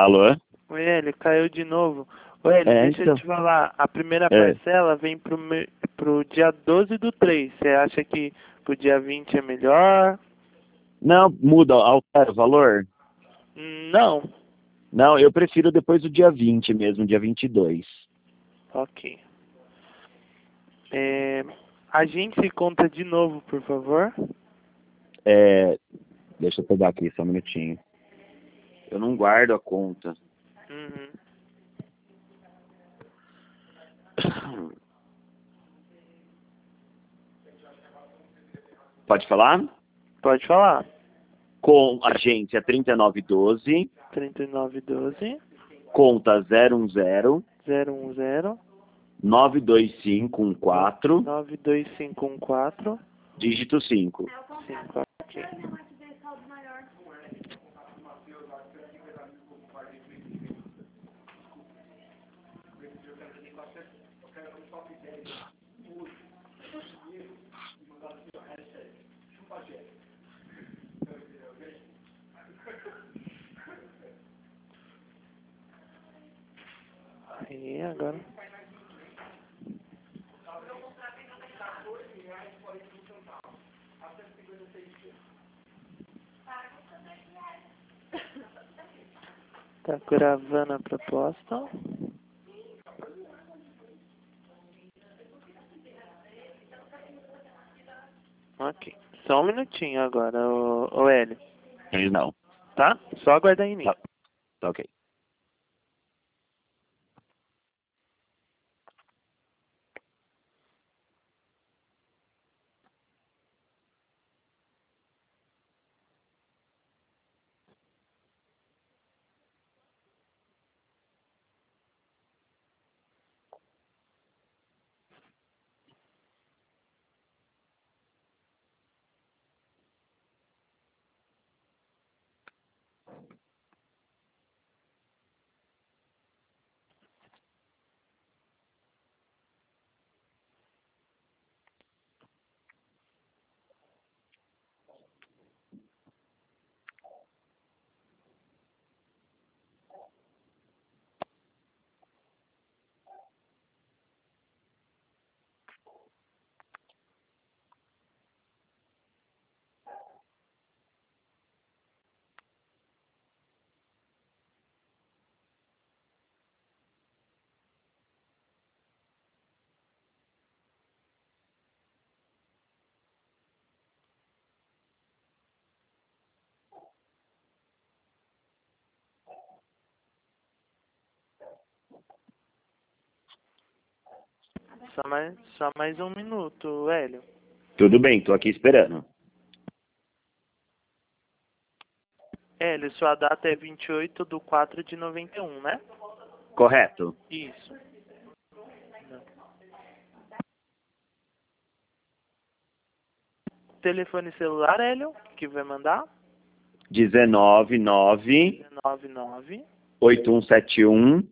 Alô? Oi, Hélio, caiu de novo. Ô, Hélio, deixa eu te falar. A primeira parcela vem pro dia 12 do 3. Você acha que pro dia 20 é melhor? Não, muda, altera o valor? Não. Não, eu prefiro depois do dia 20 mesmo, dia 22. Ok. Agente e conta de novo, por favor. Deixa eu pegar aqui, só um minutinho. Eu não guardo a conta. Uhum. Pode falar? Pode falar. Com agência 3912, 3912 conta 010 010 92514, 92514 dígito 5. 5. Ok. Aí, agora. Tá gravando a proposta. Ok. Só um minutinho agora, ô Hélio. Não. Tá? Só aguardar em mim. Tá ok. Só mais um minuto, Hélio. Tudo bem, tô aqui esperando. Hélio, sua data é 28/4/91, né? Correto. Isso. Telefone celular, Hélio, que vai mandar? 199 199 8171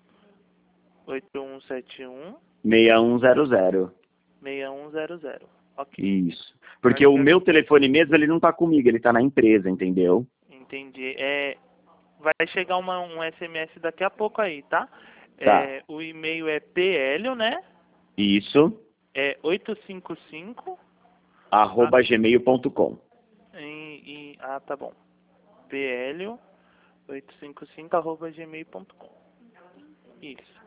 8171 6100. 6100. Ok. Isso. Porque o meu telefone mesmo, ele não tá comigo, ele tá na empresa, entendeu? Entendi. Vai chegar um SMS daqui a pouco aí, tá? Tá. O e-mail é PL, né? Isso. 855 @gmail.com. tá bom. PL 855 @gmail.com. Isso.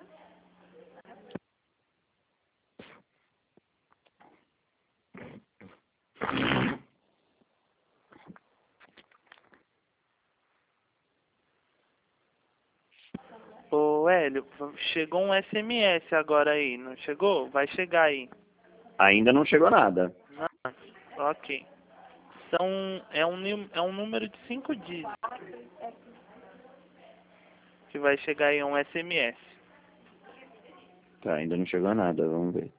Ô, Hélio, chegou um SMS agora aí, não chegou? Vai chegar aí. Ainda não chegou nada. Não. Ok. É um número de 5 dígitos. Que vai chegar aí um SMS. Tá, ainda não chegou nada, vamos ver.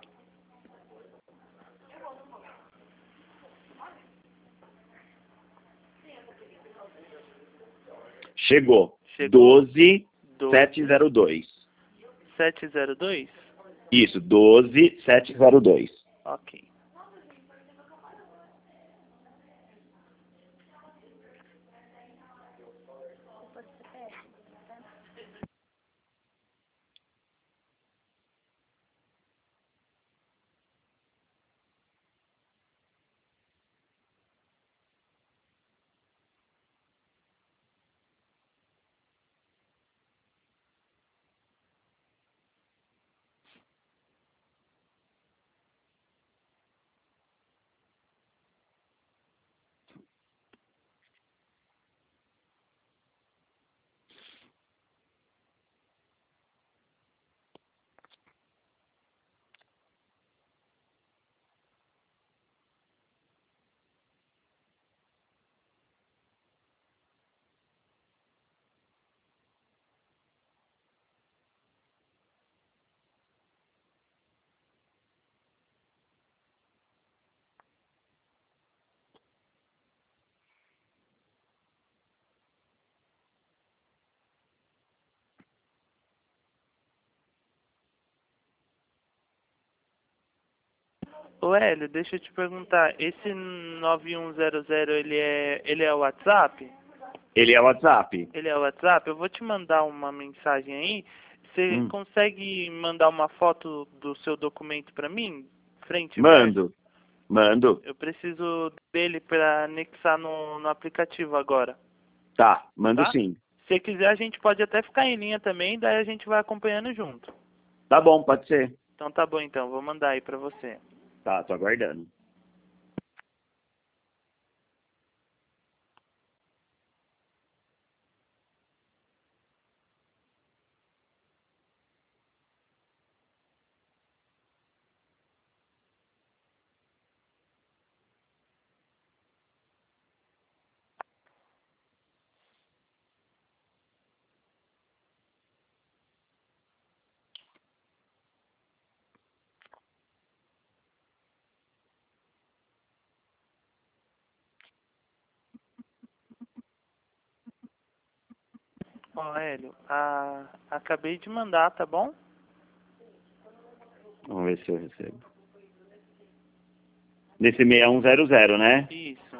Chegou. 12702. 702? Isso, 12702. Ok. Ô Hélio, deixa eu te perguntar, esse 9100 ele é o WhatsApp? Ele é o WhatsApp. Ele é o WhatsApp? Eu vou te mandar uma mensagem aí. Você consegue mandar uma foto do seu documento para mim? Frente e verso? Mando. Eu preciso dele para anexar no aplicativo agora. Tá, mando Tá? sim. Se quiser, a gente pode até ficar em linha também, daí a gente vai acompanhando junto. Tá bom, pode ser. Então tá bom então, vou mandar aí para você. Tá, tô aguardando. Ó, Hélio, acabei de mandar, tá bom? Vamos ver se eu recebo. Nesse 6100, né? Isso.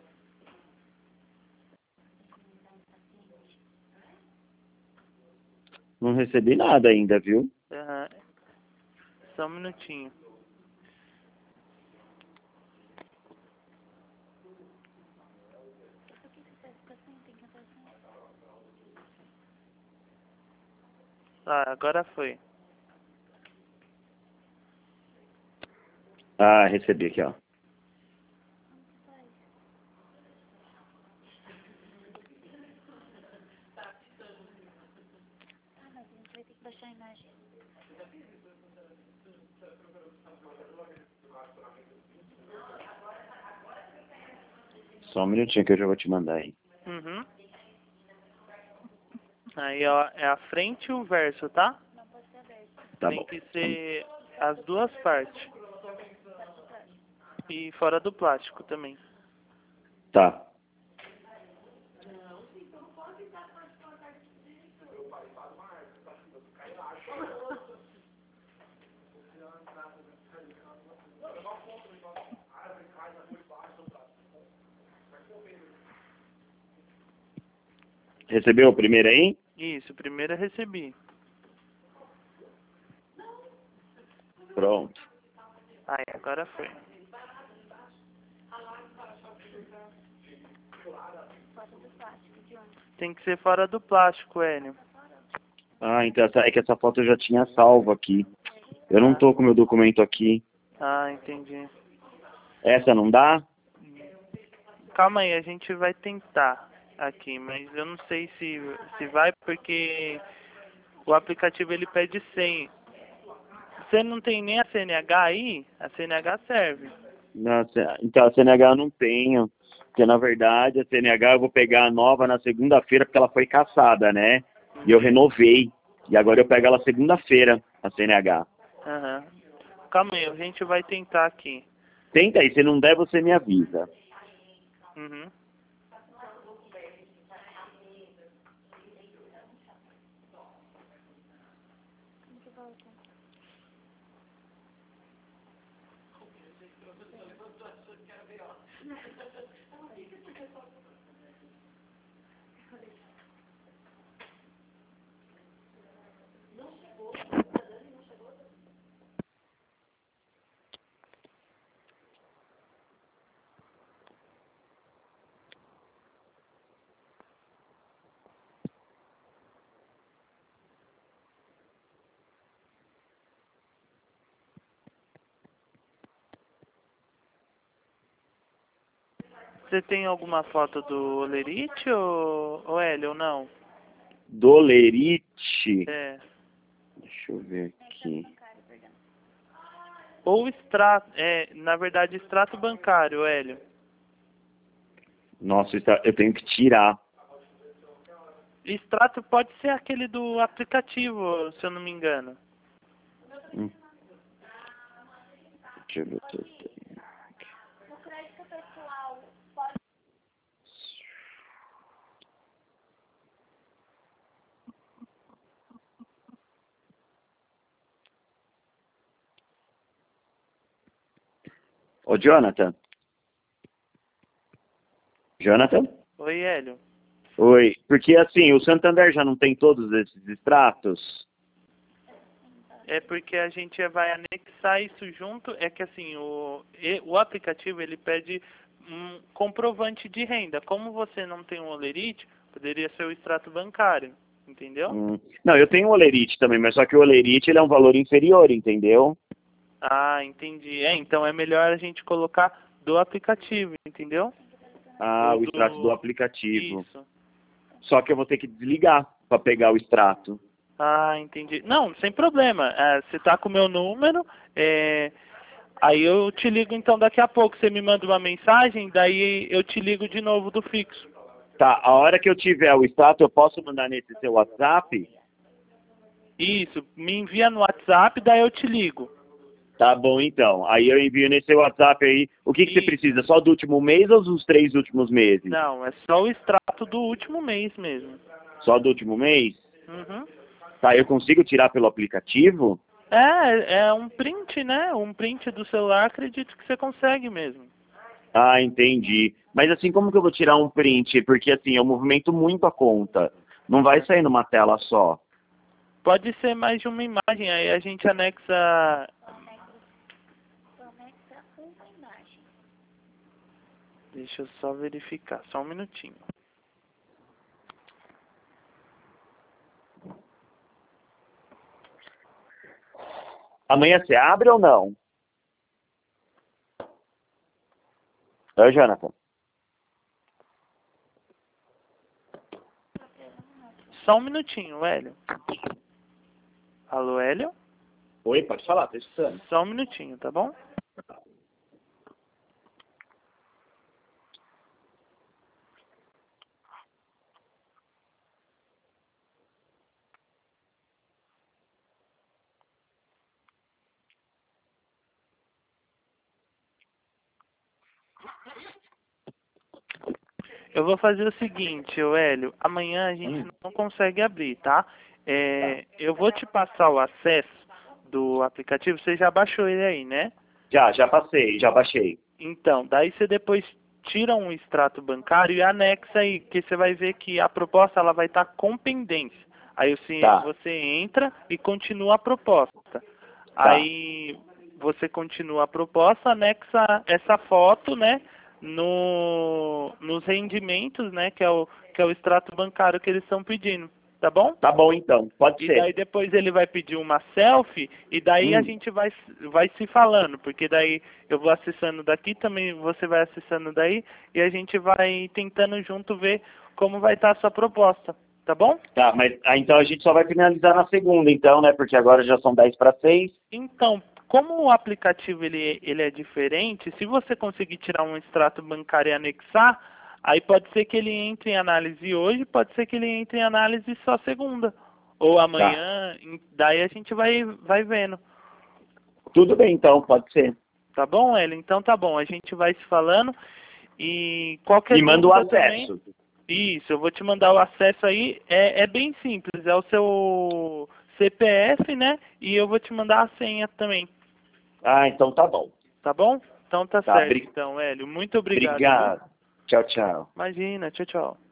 Não recebi nada ainda, viu? Aham. Só um minutinho. Ah, agora foi. Ah, recebi aqui, ó. Só um minutinho que eu já vou te mandar aí. Uhum. Aí, ó, é a frente e o verso, tá? Tá Tem bom. que ser as duas partes. E fora do plástico também. Tá. Recebeu o primeiro aí? Isso, primeiro eu recebi. Pronto. Aí, agora foi. Tem que ser fora do plástico, Hélio. Ah, então é que essa foto eu já tinha salvo aqui. Eu não tô com meu documento aqui. Ah, entendi. Essa não dá? Calma aí, a gente vai tentar aqui, mas eu não sei se vai porque o aplicativo ele pede senha. Você não tem nem a CNH aí? A CNH serve. Nossa, então a CNH eu não tenho. Porque na verdade a CNH eu vou pegar a nova na segunda-feira porque ela foi cassada, né? E eu renovei. E agora eu pego ela segunda-feira, a CNH. Aham. Calma aí, a gente vai tentar aqui. Tenta aí, se não der, você me avisa. Uhum. Você tem alguma foto do Olerite ou Hélio ou não? Dolerite. É. Deixa eu ver aqui. Ou extrato, na verdade, extrato bancário, Hélio. Nossa, eu tenho que tirar. Extrato pode ser aquele do aplicativo, se eu não me engano. Deixa eu ver se eu tenho. Ô, Jonathan? Jonathan? Oi, Hélio. Oi. Porque, assim, o Santander já não tem todos esses extratos? É porque a gente vai anexar isso junto, é que assim, o aplicativo ele pede um comprovante de renda. Como você não tem um Olerite, poderia ser o extrato bancário, entendeu? Não, eu tenho o Olerite também, mas só que o Olerite ele é um valor inferior, entendeu? Ah, entendi. É, então é melhor a gente colocar do aplicativo, entendeu? Ah, o extrato do aplicativo. Isso. Só que eu vou ter que desligar para pegar o extrato. Ah, entendi. Não, sem problema. Você tá com o meu número, aí eu te ligo então daqui a pouco. Você me manda uma mensagem, daí eu te ligo de novo do fixo. Tá, a hora que eu tiver o extrato, eu posso mandar nesse seu WhatsApp? Isso, me envia no WhatsApp, daí eu te ligo. Tá bom, então. Aí eu envio nesse seu WhatsApp aí. O que você Isso. precisa? Só do último mês ou dos 3 últimos meses? Não, é só o extrato do último mês mesmo. Só do último mês? Uhum. Tá, eu consigo tirar pelo aplicativo? É um print, né? Um print do celular, acredito que você consegue mesmo. Ah, entendi. Mas assim, como que eu vou tirar um print? Porque assim, eu movimento muito a conta. Não vai sair numa tela só. Pode ser mais de uma imagem, aí a gente anexa. Deixa eu só verificar, só um minutinho. Amanhã você abre ou não? Oi, Jonathan. Só um minutinho, Hélio. Alô, Hélio? Oi, pode falar, tô escutando. Só um minutinho, tá bom? Eu vou fazer o seguinte, ô Hélio. Amanhã a gente não consegue abrir, tá? Eu vou te passar o acesso do aplicativo. Você já baixou ele aí, né? Já passei, já baixei. Então, daí você depois tira um extrato bancário e anexa aí, que você vai ver que a proposta ela vai estar com pendência. Aí Tá. você entra e continua a proposta. Aí você continua a proposta, anexa essa foto, né, nos rendimentos, né, que é o extrato bancário que eles estão pedindo, tá bom? Tá bom então, pode E ser. daí depois ele vai pedir uma selfie e daí a gente vai se falando, porque daí eu vou acessando daqui, também você vai acessando daí e a gente vai tentando junto ver como vai estar a sua proposta, tá bom? Tá, mas então a gente só vai finalizar na segunda, então, né? Porque agora já são 10 para 6. Então, como o aplicativo ele é diferente, se você conseguir tirar um extrato bancário e anexar, aí pode ser que ele entre em análise hoje, pode ser que ele entre em análise só segunda. Ou amanhã, daí a gente vai vendo. Tudo bem, então, pode ser. Tá bom, Hélio? Então tá bom, a gente vai se falando e qualquer Me manda o dúvida também. acesso. Isso, eu vou te mandar o acesso aí, é bem simples, é o seu CPF, né? E eu vou te mandar a senha também, Ah, então tá bom. tá bom? Então tá Tá, certo, então, Hélio. Muito obrigado, viu? obrigado. Tchau, tchau. Imagina, tchau, tchau.